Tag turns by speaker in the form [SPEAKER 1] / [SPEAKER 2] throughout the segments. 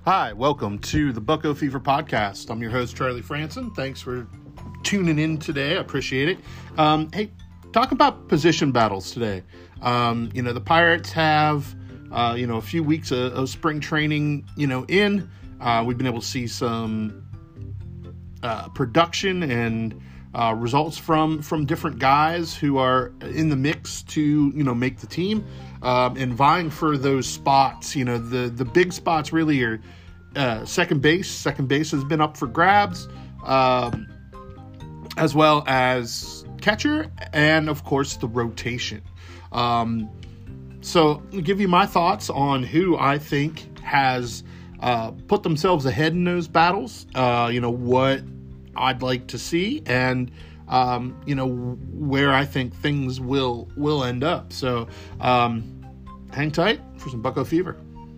[SPEAKER 1] Hi, welcome to the Bucko Fever Podcast. I'm your host, Charlie Franson. Thanks for tuning in today. I appreciate it. Hey, talk about position battles today. The Pirates have, a few weeks of spring training, in. We've been able to see some production and results from different guys who are in the mix to, make the team and vying for those spots. The big spots really are second base. Second base has been up for grabs, as well as catcher and, of course, the rotation. So I'll give you my thoughts on who I think has put themselves ahead in those battles, what I'd like to see, and where I think things will end up. So hang tight for some Bucko Fever.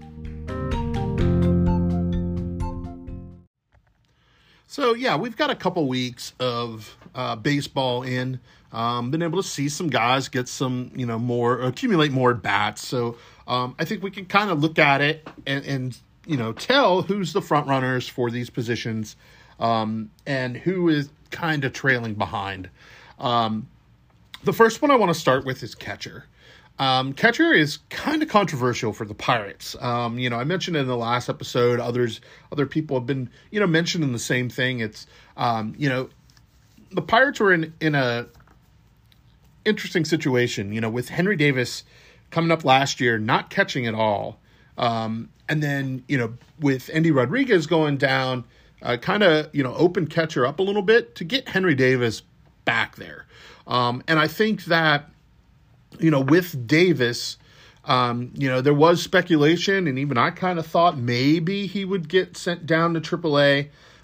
[SPEAKER 1] So yeah, we've got a couple weeks of baseball in. Been able to see some guys get some, accumulate more bats. So I think we can kind of look at it and tell who's the front runners for these positions. And who is kind of trailing behind. The first one I want to start with is catcher. Catcher is kind of controversial for the Pirates. I mentioned in the last episode, other people have been, mentioning the same thing. It's, the Pirates were in a interesting situation, with Henry Davis coming up last year, not catching at all. And then, with Endy Rodriguez going down, kind of, open catcher up a little bit to get Henry Davis back there. And I think that, with Davis, there was speculation, and even I kind of thought maybe he would get sent down to AAA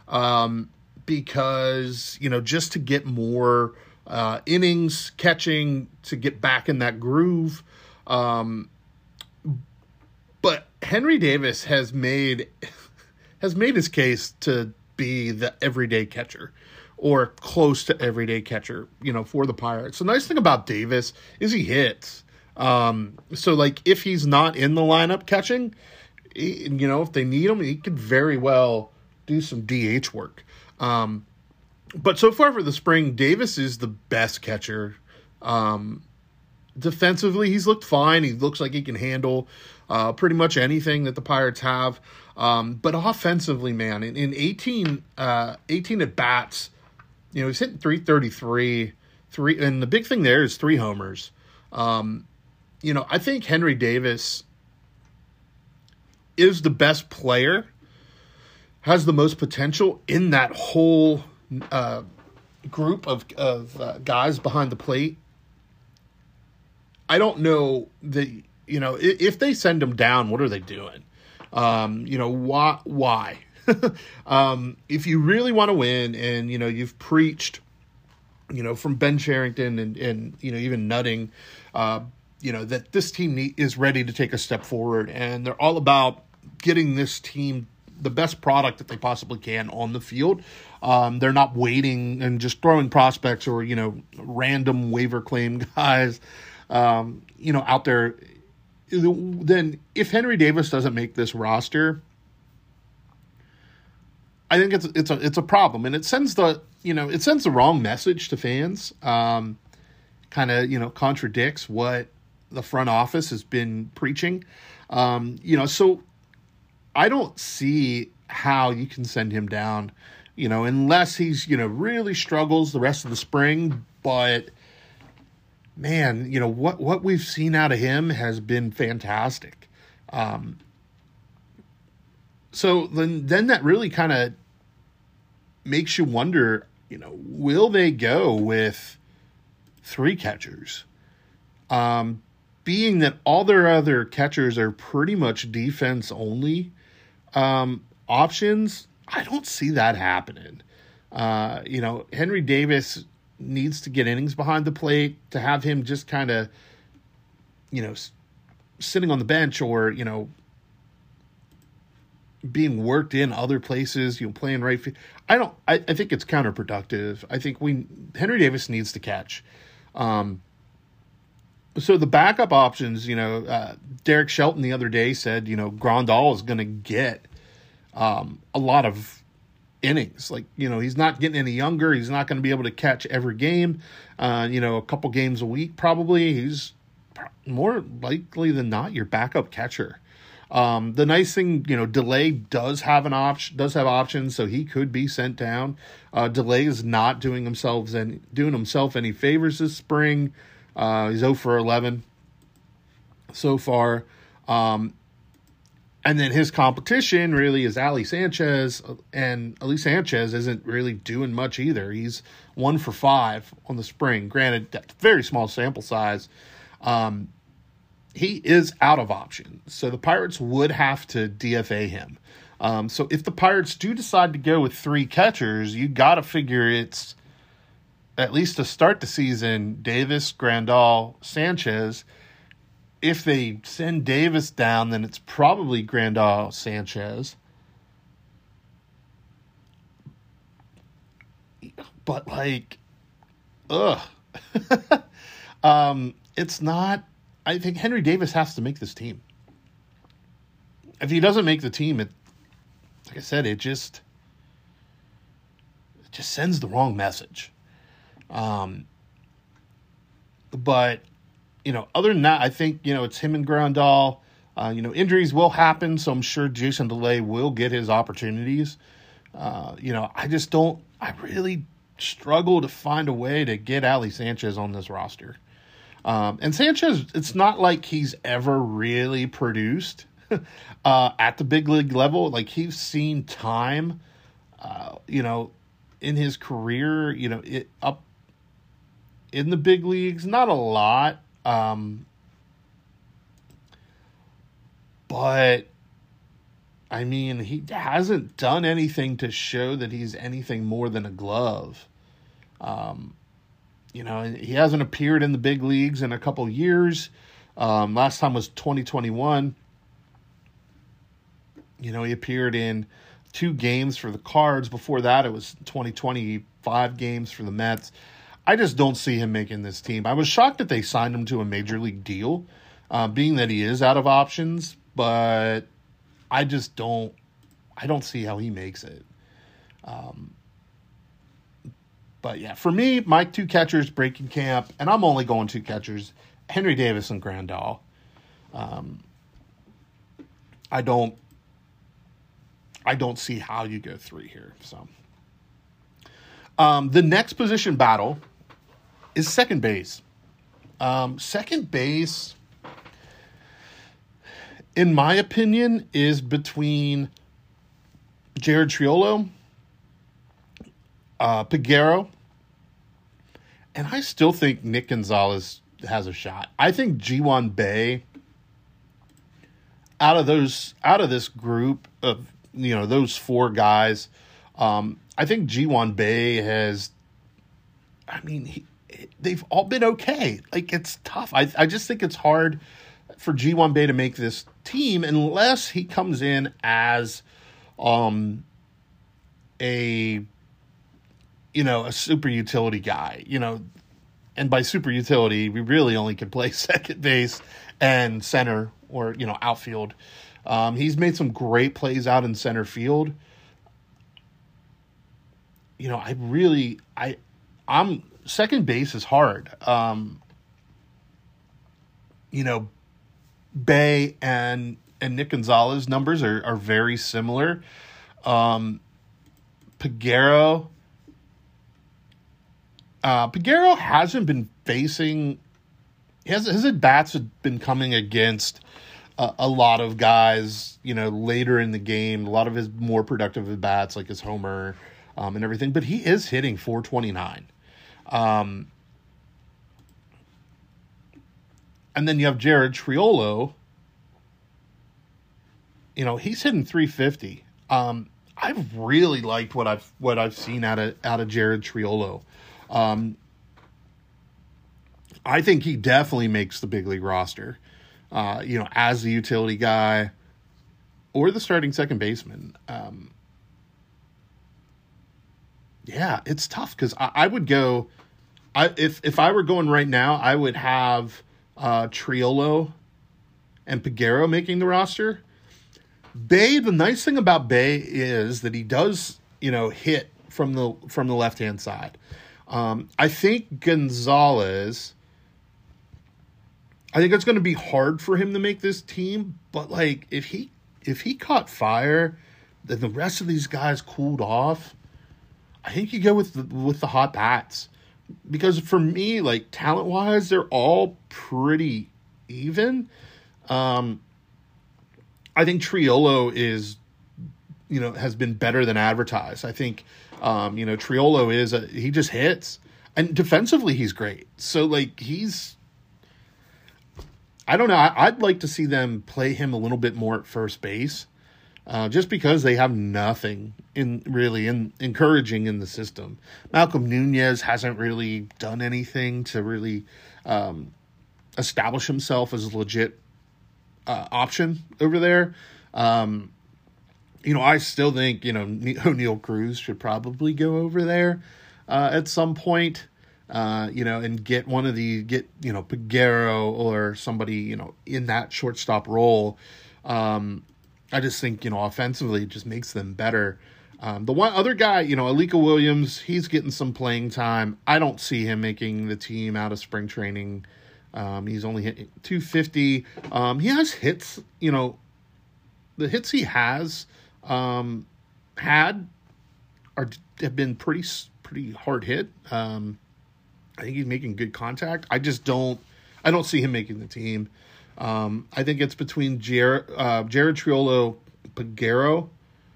[SPEAKER 1] because, just to get more innings catching, to get back in that groove. But Henry Davis has made his case to be the everyday catcher or close to everyday catcher, for the Pirates. The nice thing about Davis is he hits. So like if he's not in the lineup catching, if they need him, he could very well do some DH work. But so far for the spring, Davis is the best catcher. Defensively, he's looked fine. He looks like he can handle pretty much anything that the Pirates have. But offensively, man, in 18 at-bats, he's hitting .333. And the big thing there is 3 homers. I think Henry Davis is the best player, has the most potential in that whole group of guys behind the plate. I don't know that, if they send him down, what are they doing? Why? If you really want to win and, you've preached, from Ben Cherington and even Nutting, that this team is ready to take a step forward, and they're all about getting this team the best product that they possibly can on the field. They're not waiting and just throwing prospects or, random waiver claim guys, out there. Then if Henry Davis doesn't make this roster, I think it's a problem, and it sends the wrong message to fans. Kind of contradicts what the front office has been preaching. So I don't see how you can send him down, unless he's really struggles the rest of the spring. But man, what we've seen out of him has been fantastic. So then that really kind of makes you wonder, will they go with 3 catchers? Being that all their other catchers are pretty much defense only options, I don't see that happening. Henry Davis needs to get innings behind the plate. To have him just kind of, sitting on the bench or, being worked in other places, playing right field. I think it's counterproductive. I think Henry Davis needs to catch. So the backup options, Derek Shelton the other day said, Grandal is going to get a lot of innings. Like, he's not getting any younger. He's not going to be able to catch every game. A couple games a week probably. He's more likely than not your backup catcher. The nice thing, Delay does have options, so he could be sent down. Delay is not doing himself any favors this spring. He's 0 for 11 so far. And then his competition really is Ali Sanchez, and Ali Sanchez isn't really doing much either. He's 1 for 5 on the spring. Granted, that's very small sample size. He is out of options, so the Pirates would have to DFA him. So if the Pirates do decide to go with 3 catchers, you got to figure it's, at least to start the season, Davis, Grandal, Sanchez. If they send Davis down, then it's probably Grandal, Sanchez. But, it's not. I think Henry Davis has to make this team. If he doesn't make the team, like I said, it just sends the wrong message. But, other than that, I think, it's him and Grandal. Injuries will happen, so I'm sure Jason Delay will get his opportunities. I really struggle to find a way to get Ali Sanchez on this roster. And Sanchez, it's not like he's ever really produced at the big league level. Like, he's seen time, in his career, up in the big leagues, not a lot. But I mean, he hasn't done anything to show that he's anything more than a glove. He hasn't appeared in the big leagues in a couple years. Last time was 2021. He appeared in 2 games for the Cards. Before that, it was 2025 games for the Mets. I just don't see him making this team. I was shocked that they signed him to a major league deal, being that he is out of options, but I don't see how he makes it. But yeah, for me, my 2 catchers breaking camp, and I'm only going 2 catchers, Henry Davis and Grandal. I don't see how you go 3 here. So the next position battle is second base. Second base, in my opinion, is between Jared Triolo, Peguero, and I still think Nick Gonzalez has a shot. I think Ji-hwan Bae, out of this group of those 4 guys, I think Ji-hwan Bae has. I mean, they've all been okay. Like, it's tough. I just think it's hard for Ji-hwan Bae to make this team unless he comes in as a super utility guy, and by super utility, we really only can play second base and center or, outfield. He's made some great plays out in center field. I'm second base is hard. Bae and Nick Gonzalez numbers are very similar. Peguero hasn't been facing. His at-bats have been coming against a lot of guys, later in the game. A lot of his more productive at-bats, like his homer and everything. But he is hitting .429. And then you have Jared Triolo. He's hitting .350. I've really liked what I've seen out of Jared Triolo. I think he definitely makes the big league roster. As the utility guy or the starting second baseman. It's tough because I would go. If I were going right now, I would have Triolo and Peguero making the roster. Bay, the nice thing about Bay is that he does, hit from the left-hand side. I think Gonzalez, I think it's going to be hard for him to make this team, but like if he caught fire, then the rest of these guys cooled off. I think you go with the hot bats, because for me, like talent-wise, they're all pretty even. I think Triolo is, has been better than advertised. I think, Triolo he just hits, and defensively he's great. So like I don't know. I'd like to see them play him a little bit more at first base, just because they have nothing encouraging in the system. Malcolm Nunez hasn't really done anything to really establish himself as a legit option over there. I still think, O'Neal Cruz should probably go over there at some point, and get Peguero or somebody, in that shortstop role. I just think, offensively it just makes them better. The one other guy, Alika Williams, he's getting some playing time. I don't see him making the team out of spring training. He's only hit 250. He has hits, the hits he has have been pretty hard hit. I think he's making good contact. I don't see him making the team. I think it's between Jared Triolo, Peguero,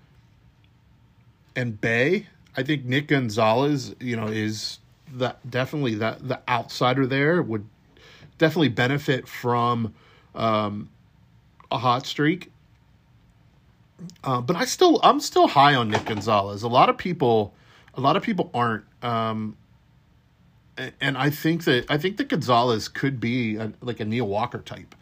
[SPEAKER 1] and Bay. I think Nick Gonzalez, is definitely the outsider there, would definitely benefit from a hot streak. But I'm still high on Nick Gonzalez. A lot of people aren't. And I think that Gonzalez could be like a Neil Walker type.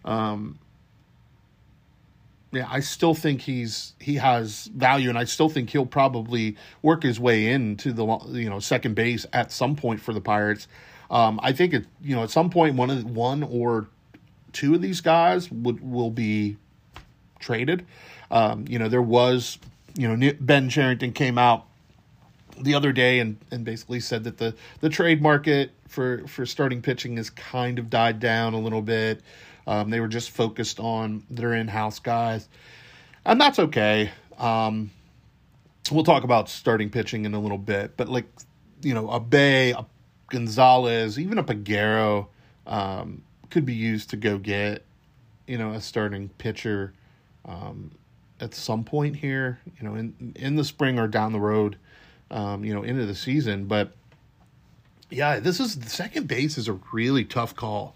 [SPEAKER 1] I still think he has value, and I still think he'll probably work his way into the second base at some point for the Pirates. I think at some point one or two of these guys will be traded. There was Ben Cherington came out the other day and basically said that the trade market for starting pitching has kind of died down a little bit. They were just focused on their in-house guys, and that's okay. We'll talk about starting pitching in a little bit, but a Bay, a Gonzalez, even a Peguero could be used to go get a starting pitcher at some point here, in the spring or down the road, into the season. But yeah, second base is a really tough call.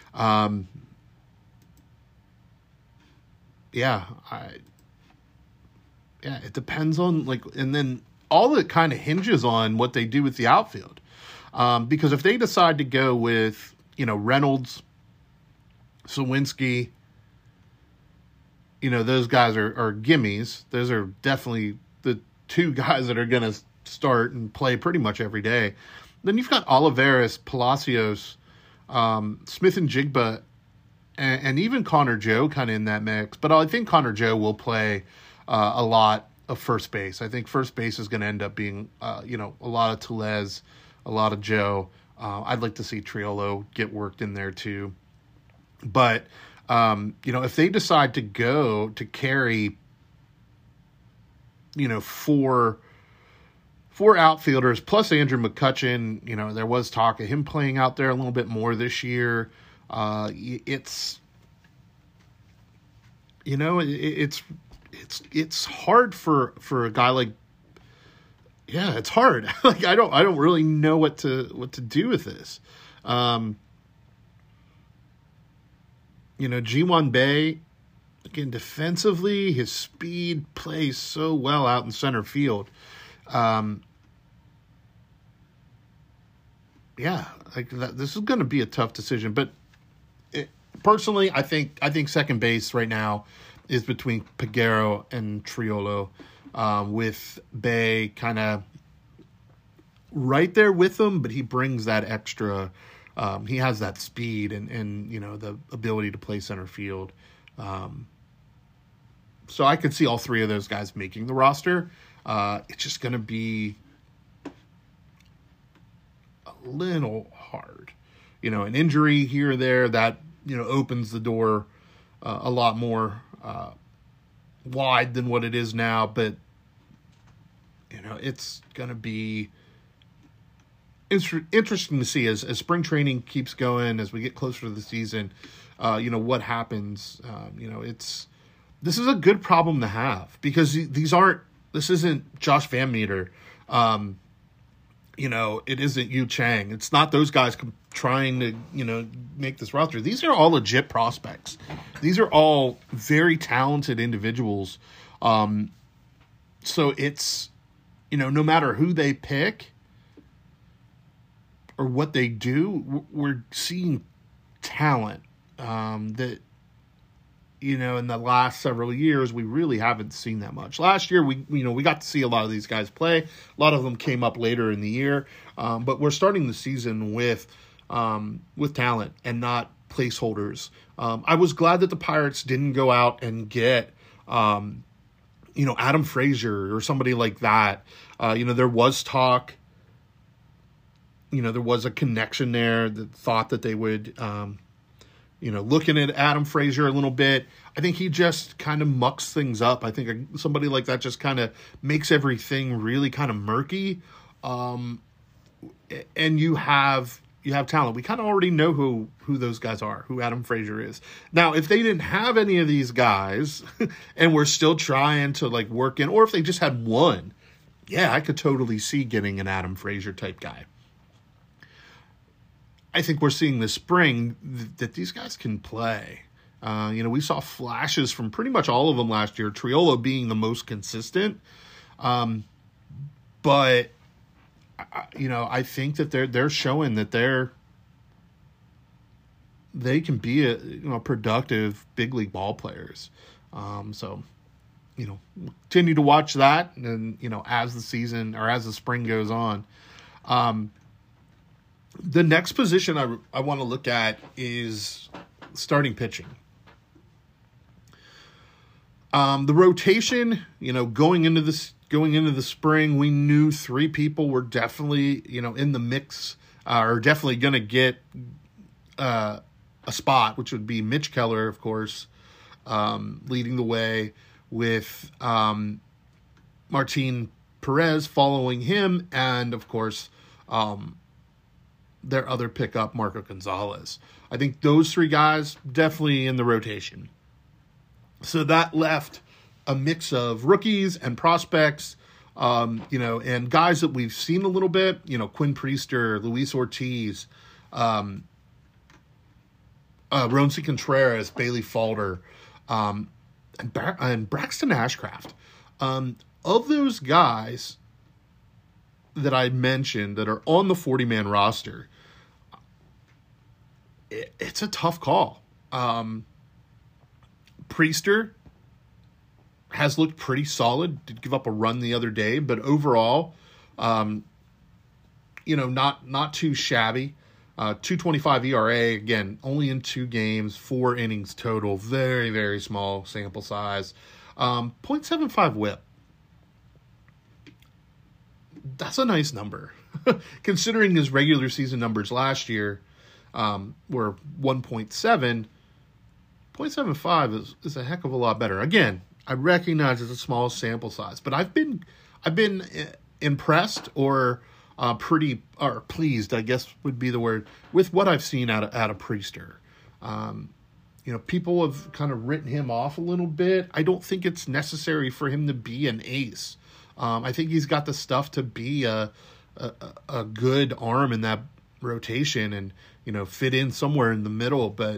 [SPEAKER 1] It depends on and then all it kind of hinges on what they do with the outfield. Because if they decide to go with, Reynolds, Sawinski, those guys are gimmies. Those are definitely the two guys that are going to start and play pretty much every day. Then you've got Olivares, Palacios, Smith and Jigba, and even Connor Joe kind of in that mix. But I think Connor Joe will play a lot of first base. I think first base is going to end up being, a lot of Tellez, a lot of Joe. I'd like to see Triolo get worked in there too. But, if they decide to go to carry, four outfielders plus Andrew McCutchen, there was talk of him playing out there a little bit more this year. It's hard for a guy like, it's hard. I don't really know what to do with this. Ji-Hwan Bae, again, defensively, his speed plays so well out in center field. This is going to be a tough decision, but personally, I think second base right now is between Peguero and Triolo, with Bae kind of right there with him, but he brings that extra. He has that speed and the ability to play center field. So I could see all three of those guys making the roster. It's just going to be a little hard. An injury here or there that, opens the door a lot more wide than what it is now. But, it's going to be interesting to see as spring training keeps going, as we get closer to the season, what happens. This is a good problem to have, because this isn't Josh Van Meter. It isn't Yu Chang. It's not those guys trying to, make this roster. These are all legit prospects. These are all very talented individuals. So it's, no matter who they pick or what they do, we're seeing talent that, in the last several years, we really haven't seen that much. Last year, we got to see a lot of these guys play. A lot of them came up later in the year, but we're starting the season with talent and not placeholders. I was glad that the Pirates didn't go out and get, Adam Frazier or somebody like that. There was talk. There was a connection there, that thought that they would, looking at Adam Frazier a little bit. I think he just kind of mucks things up. I think somebody like that just kind of makes everything really kind of murky. And you have talent. We kind of already know who those guys are, who Adam Frazier is. Now, if they didn't have any of these guys and we're still trying to work in, or if they just had one, yeah, I could totally see getting an Adam Frazier type guy. I think we're seeing this spring that these guys can play. We saw flashes from pretty much all of them last year, Triolo being the most consistent. But I think that they're showing that they can be productive big league ball players. So continue to watch that, and as the season or as the spring goes on. The next position I want to look at is starting pitching. The rotation, going into the spring, we knew three people were definitely, in the mix, or definitely going to get a spot, which would be Mitch Keller, of course, leading the way, with Martin Perez following him, and of course, their other pickup, Marco Gonzalez. I think those three guys definitely in the rotation. So that left a mix of rookies and prospects, and guys that we've seen a little bit, Quinn Priester, Luis Ortiz, Roansy Contreras, Bailey Falter, and Braxton Ashcraft. Of those guys that I mentioned that are on the 40-man roster, it's a tough call. Priester has looked pretty solid. Did give up a run the other day, but overall, not too shabby. 2.25 ERA, again, only in 2 games, 4 innings total. Very, very small sample size. 0.75 whip. That's a nice number. Considering his regular season numbers last year were 1.7, 0.75 is a heck of a lot better. Again, I recognize it's a small sample size, but I've been impressed or pleased, I guess would be the word, with what I've seen out of Priester. People have kind of written him off a little bit. I don't think it's necessary for him to be an ace. I think he's got the stuff to be a good arm in that rotation and, fit in somewhere in the middle. But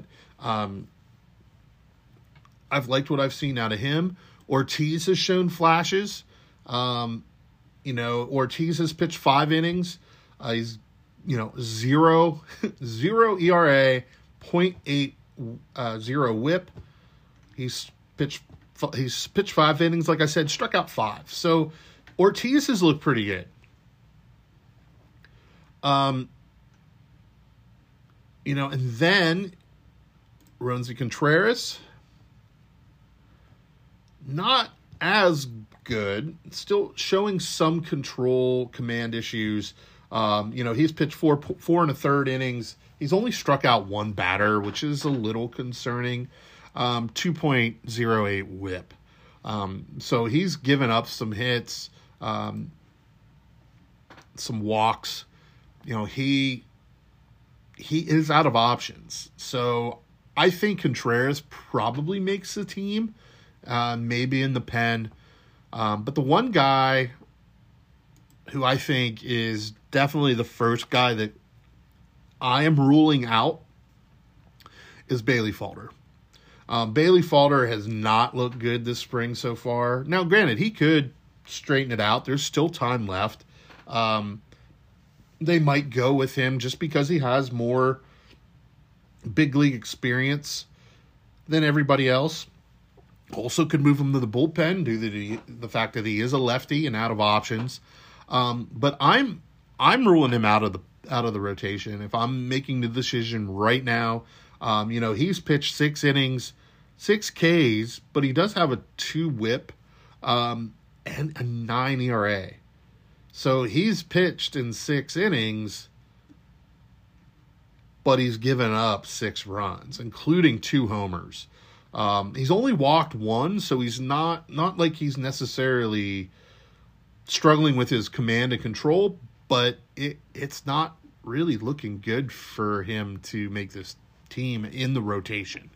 [SPEAKER 1] I've liked what I've seen out of him. Ortiz has shown flashes. Ortiz has pitched 5 innings. He's, 0 ERA, 0.80 whip. He's pitched 5 innings, like I said, struck out 5. So Ortiz has looked pretty good. And then Roansy Contreras, not as good. Still showing some control, command issues. He's pitched four and a third innings. He's only struck out one batter, which is a little concerning. 2.08 whip. So he's given up some hits, some walks. He is out of options. So I think Contreras probably makes the team, maybe in the pen. But the one guy who I think is definitely the first guy that I am ruling out is Bailey Falter. Bailey Falter has not looked good this spring so far. Now, granted, he could straighten it out. There's still time left. They might go with him just because he has more big league experience than everybody else. Also could move him to the bullpen due to the fact that he is a lefty and out of options. But I'm ruling him out of the rotation. If I'm making the decision right now, he's pitched 6 innings, 6 Ks, but he does have a 2 whip, and a 9 ERA. So he's pitched in 6 innings, but he's given up 6 runs, including 2 homers. He's only walked 1, so he's not like he's necessarily struggling with his command and control, but it's not really looking good for him to make this team in the rotation.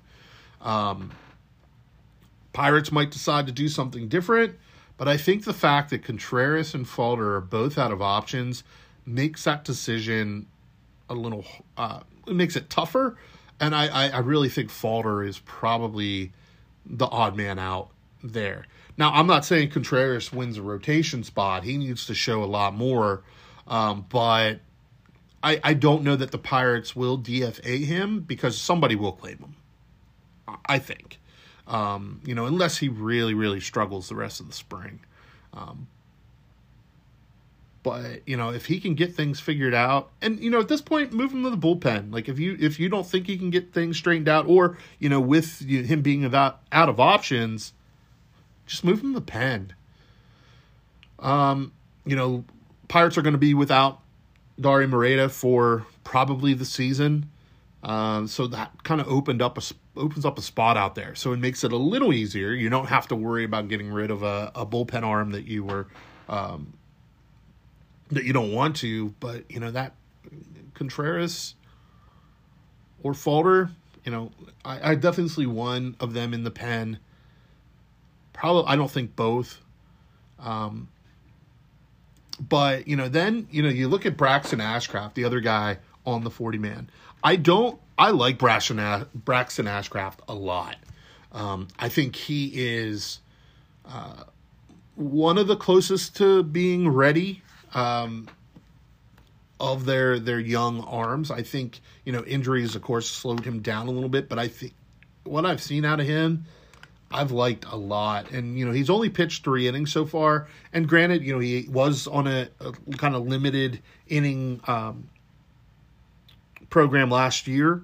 [SPEAKER 1] Pirates might decide to do something different, but I think the fact that Contreras and Falter are both out of options makes that decision a little, it makes it tougher. And I really think Falter is probably the odd man out there. Now, I'm not saying Contreras wins a rotation spot. He needs to show a lot more. But I don't know that the Pirates will DFA him because somebody will claim him, I think. Unless he really, really struggles the rest of the spring. But, if he can get things figured out, and, at this point, move him to the bullpen. Like, if you don't think he can get things straightened out, or, with him being out of options, just move him to the pen. Pirates are going to be without Dauri Moreta for probably the season. So that kind of opens up a spot out there. So it makes it a little easier. You don't have to worry about getting rid of a bullpen arm that you were that you don't want to. But that Contreras or Falter, I definitely see one of them in the pen. Probably, I don't think both. But then you look at Braxton Ashcraft, the other guy on the 40-man. I like Braxton Ashcraft a lot. I think he is one of the closest to being ready of their young arms. I think injuries, of course, slowed him down a little bit, but I think what I've seen out of him, I've liked a lot. And, he's only pitched 3 innings so far. And granted, he was on a kind of limited inning program last year.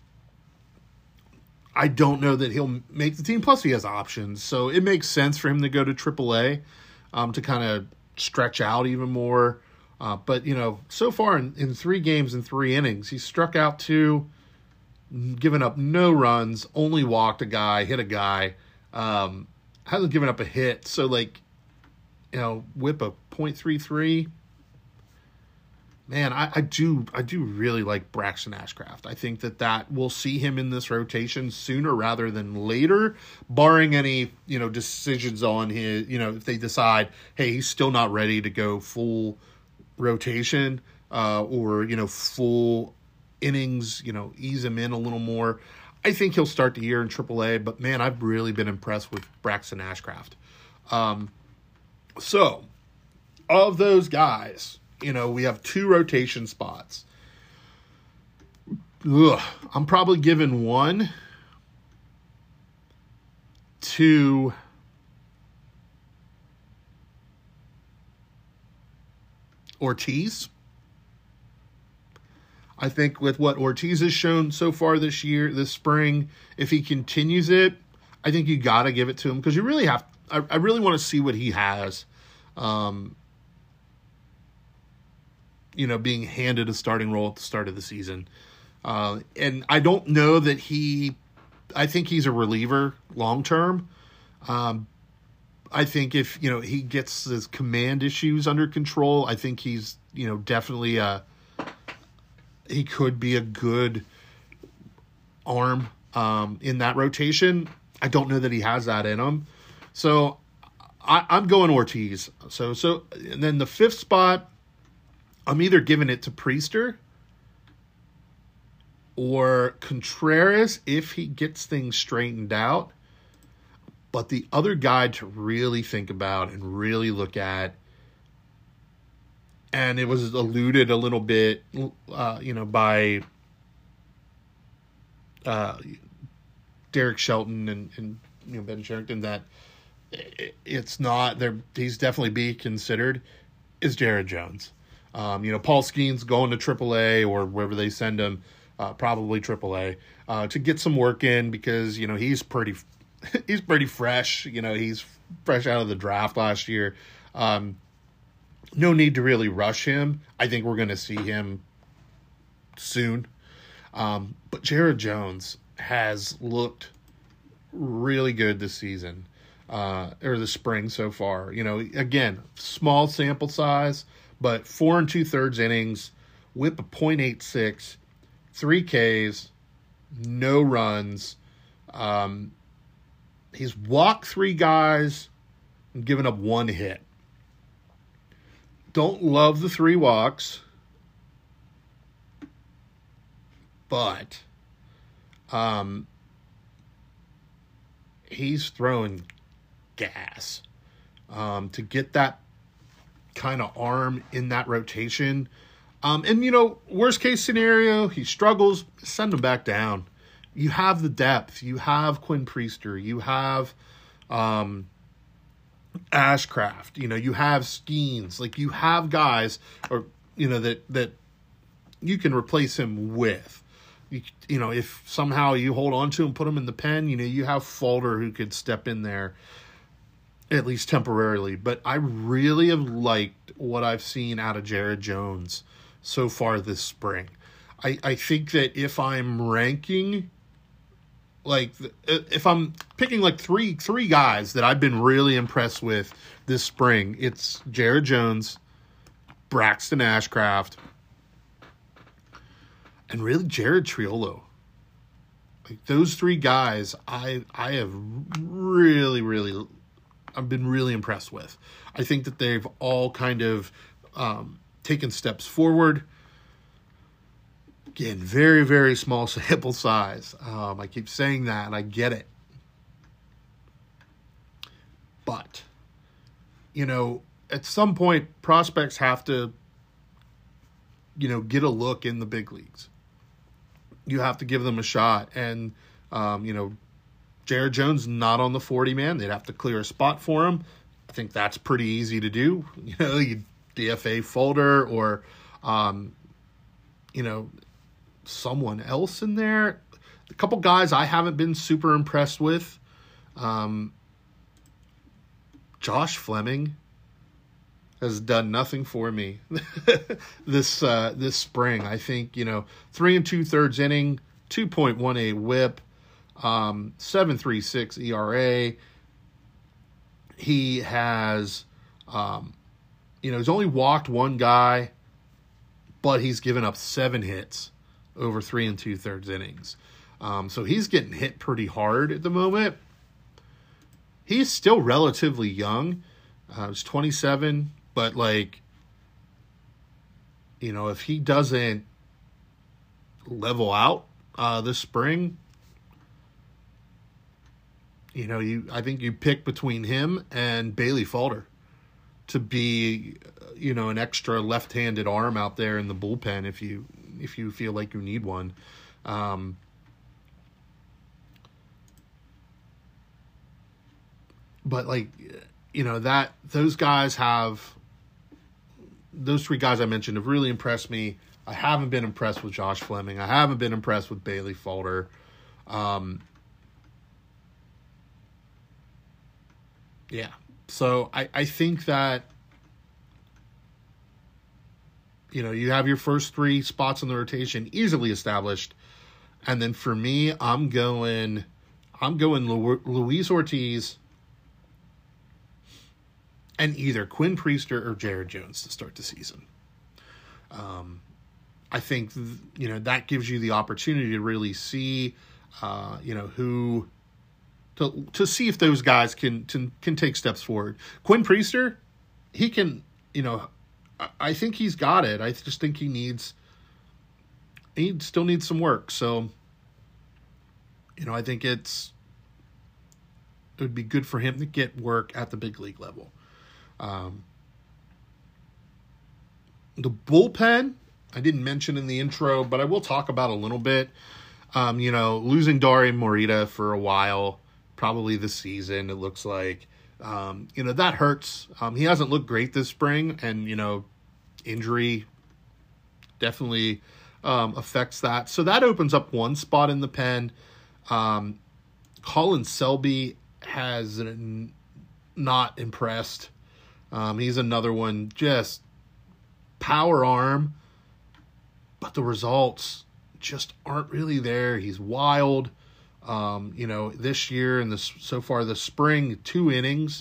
[SPEAKER 1] I don't know that he'll make the team. Plus, he has options. So it makes sense for him to go to AAA to kind of stretch out even more. But, so far in 3 games and 3 innings, he's struck out 2, given up no runs, only walked a guy, hit a guy. Hasn't given up a hit. So, whip a .33. Man, I do really like Braxton Ashcraft. I think that we'll see him in this rotation sooner rather than later, barring any, decisions on his, if they decide, hey, he's still not ready to go full rotation, or, full innings, ease him in a little more. I think he'll start the year in AAA, but man, I've really been impressed with Braxton Ashcraft. So, of those guys, we have 2 rotation spots. I'm probably giving one to Ortiz. I think with what Ortiz has shown so far this spring, if he continues it, I think you got to give it to him because you really have. I really want to see what he has. Being handed a starting role at the start of the season. And I don't know that I think he's a reliever long term. I think if, he gets his command issues under control, I think he's, definitely he could be a good arm in that rotation. I don't know that he has that in him. So I'm going Ortiz. So and then the fifth spot, I'm either giving it to Priester or Contreras if he gets things straightened out. But the other guy to really think about and really look at, and it was alluded a little bit, by Derek Shelton and Ben Sherrington, that it's not there. He's definitely be considered. Is Jared Jones? Paul Skeens going to AAA or wherever they send him, probably AAA, to get some work in because he's pretty fresh. He's fresh out of the draft last year. No need to really rush him. I think we're going to see him soon. But Jared Jones has looked really good this season, or the spring so far. Again, small sample size, but 4 2/3 innings, whip of .86, 3 Ks, no runs. He's walked 3 guys and given up 1 hit. Don't love the 3 walks, but he's throwing gas to get that kind of arm in that rotation. And worst case scenario, he struggles, send him back down. You have the depth. You have Quinn Priester. You have Ashcraft. You have Skeens. Like, you have guys, or that you can replace him with. If somehow you hold on to him, put him in the pen, you have Falter who could step in there at least temporarily. But I really have liked what I've seen out of Jared Jones so far this spring. I think that if I'm ranking, if I'm picking three guys that I've been really impressed with this spring, it's Jared Jones, Braxton Ashcraft, and really Jared Triolo. Those 3 guys I have really I've been really impressed with. I think that they've all kind of taken steps forward. Again, very, very small sample size. I keep saying that, and I get it. But, at some point, prospects have to, get a look in the big leagues. You have to give them a shot. And, Jared Jones not on the 40-man. They'd have to clear a spot for him. I think that's pretty easy to do. You DFA Folder or, someone else in there. A couple guys I haven't been super impressed with. Josh Fleming has done nothing for me this spring. I think 3 2/3 inning, 2.18 WHIP, 7.36 ERA. He has, he's only walked 1 guy, but he's given up 7 hits over 3 2/3 innings. So he's getting hit pretty hard at the moment. He's still relatively young. He's 27, but if he doesn't level out this spring, I think you pick between him and Bailey Falter to be, an extra left-handed arm out there in the bullpen if you feel like you need one. But those guys those 3 guys I mentioned have really impressed me. I haven't been impressed with Josh Fleming. I haven't been impressed with Bailey Falter. Yeah. So I think that, you have your first three spots in the rotation easily established. And then for me, I'm going Luis Ortiz and either Quinn Priester or Jared Jones to start the season. I think, that gives you the opportunity to really see, who, to see if those guys can take steps forward. Quinn Priester, he can, I think he's got it. I just think he still needs some work. So, I think it would be good for him to get work at the big league level. The bullpen, I didn't mention in the intro, but I will talk about a little bit. Losing Dauri Morita for a while, probably this season, it looks like. That hurts. He hasn't looked great this spring, and, injury definitely affects that. So that opens up one spot in the pen. Colin Selby has not impressed. He's another one, just power arm, but the results just aren't really there. He's wild. This year and so far this spring, 2 innings,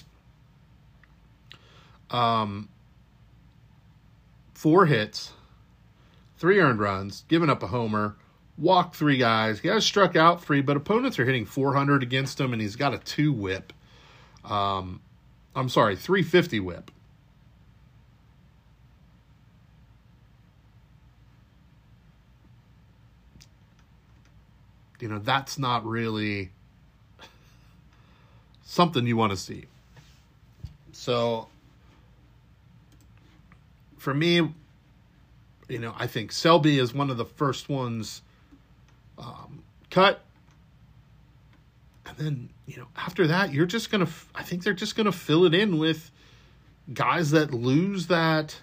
[SPEAKER 1] 4 hits, 3 earned runs, given up a homer, walked 3 guys. He has struck out 3, but opponents are hitting 400 against him, and he's got a 2 whip. 350 whip. That's not really something you want to see. So, for me, I think Selby is one of the first ones cut. And then, after that, you're just going to, I think they're just going to fill it in with guys that lose that,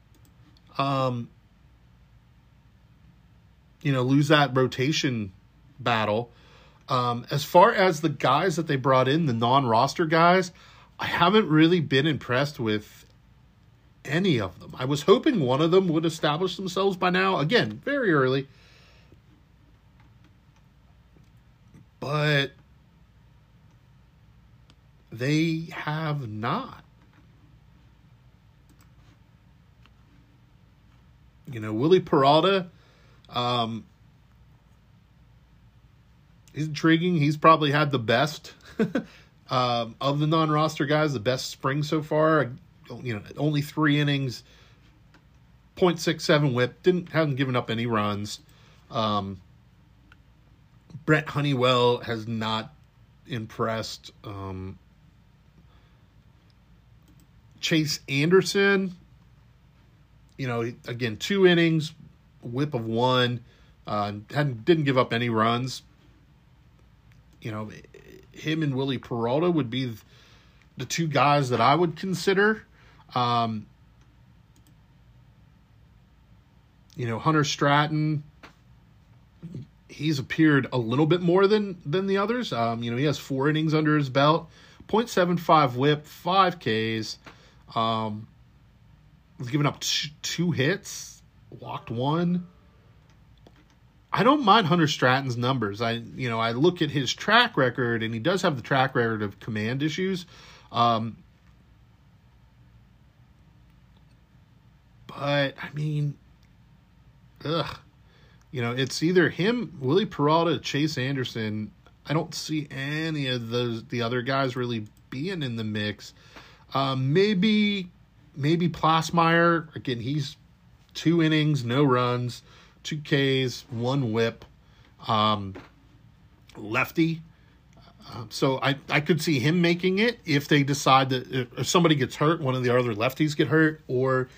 [SPEAKER 1] lose that rotation battle. As far as the guys that they brought in, the non-roster guys, I haven't really been impressed with any of them. I was hoping one of them would establish themselves by now. Again, very early. But they have not. Willie Peralta, he's intriguing. He's probably had the best of the non-roster guys, the best spring so far. Only 3 innings, 0.67 whip, hasn't given up any runs. Brett Honeywell has not impressed. Chase Anderson, again, 2 innings, whip of 1, didn't give up any runs. Him and Willie Peralta would be the 2 guys that I would consider. Hunter Stratton, he's appeared a little bit more than the others. He has 4 innings under his belt, 0.75 whip, 5 Ks. He's given up 2 hits, walked 1. I don't mind Hunter Stratton's numbers. I look at his track record, and he does have the track record of command issues. But I mean, it's either him, Willie Peralta, Chase Anderson. I don't see any of the other guys really being in the mix. Maybe Plasmeyer. Again, he's 2 innings, no runs, 2 Ks, 1 whip, lefty. So I could see him making it if they decide that if somebody gets hurt, one of the other lefties get hurt, or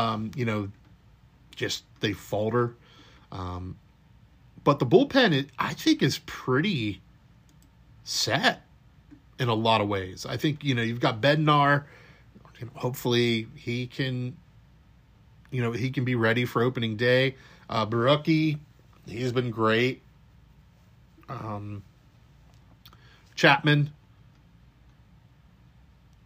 [SPEAKER 1] just they falter. But the bullpen, I think, is pretty set in a lot of ways. I think you've got Bednar. Hopefully he can be ready for opening day. Barucki, he's been great. Chapman,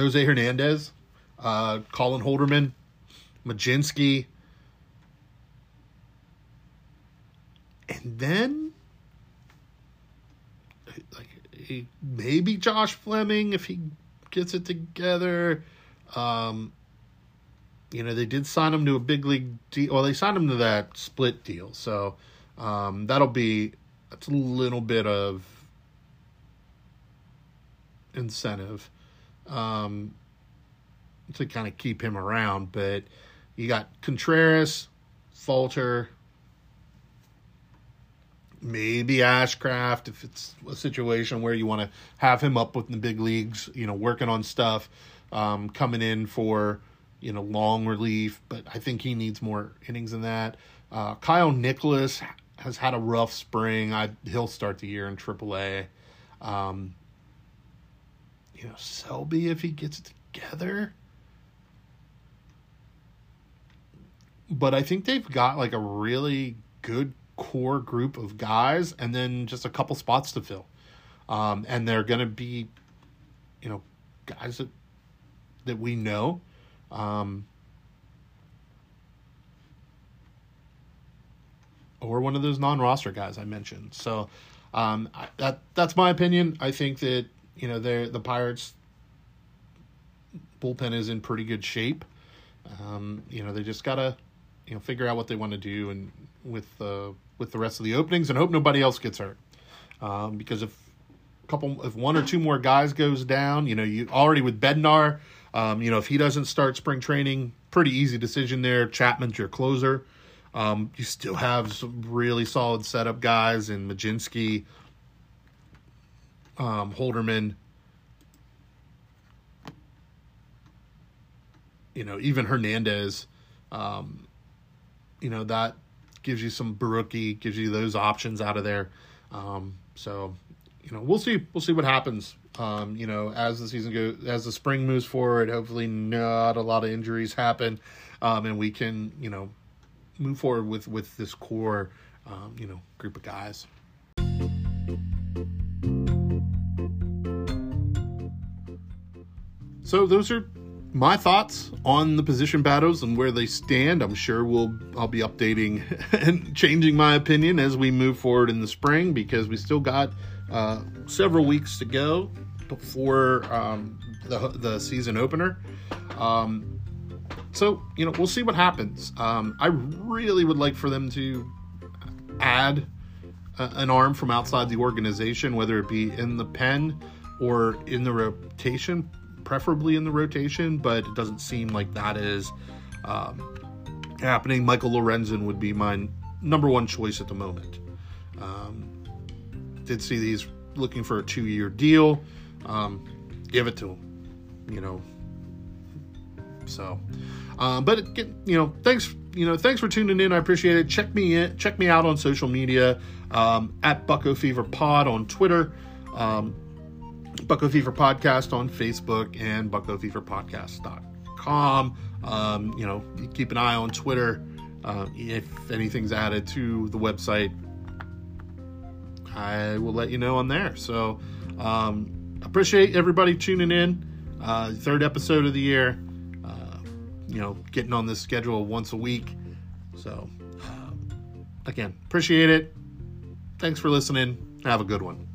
[SPEAKER 1] Jose Hernandez, Colin Holderman, Mlodzinski, and then maybe Josh Fleming if he gets it together. They did sign him to a big league deal. Well, they signed him to that split deal, so that's a little bit of incentive to kind of keep him around. But you got Contreras, Falter, maybe Ashcraft if it's a situation where you want to have him up with the big leagues, working on stuff, coming in for, long relief. But I think he needs more innings than that. Kyle Nicholas has had a rough spring. He'll start the year in AAA. Selby, if he gets it together. But I think they've got like a really good core group of guys and then just a couple spots to fill. And they're going to be, guys that we know. Or one of those non-roster guys I mentioned. So that's my opinion. I think that, the Pirates bullpen is in pretty good shape. They just got to, figure out what they want to do and with the rest of the openings and hope nobody else gets hurt. Because if one or two more guys goes down, you already with Bednar, if he doesn't start spring training, pretty easy decision there. Chapman's your closer. You still have some really solid setup guys in Mlodzinski, Holderman, even Hernandez, that gives you some Baruki, gives you those options out of there. So, we'll see what happens. As the season goes, as the spring moves forward, hopefully not a lot of injuries happen. And we can, move forward with this core, group of guys. So those are my thoughts on the position battles and where they stand. I'm sure I'll be updating and changing my opinion as we move forward in the spring because we still got several weeks to go before the season opener. So, we'll see what happens. I really would like for them to add an arm from outside the organization, whether it be in the pen or in the rotation, preferably in the rotation, but it doesn't seem like that is happening. Michael Lorenzen would be my number one choice at the moment. Did see these looking for a 2-year deal. Give it to him, So, but thanks for tuning in. I appreciate it. Check me out on social media, at Bucko Fever Pod on Twitter, Bucko Fever Podcast on Facebook, and BuckoFeverPodcast.com. Keep an eye on Twitter. If anything's added to the website, I will let you know on there. So, appreciate everybody tuning in. Third episode of the year. Getting on this schedule once a week. So, again, appreciate it. Thanks for listening. Have a good one.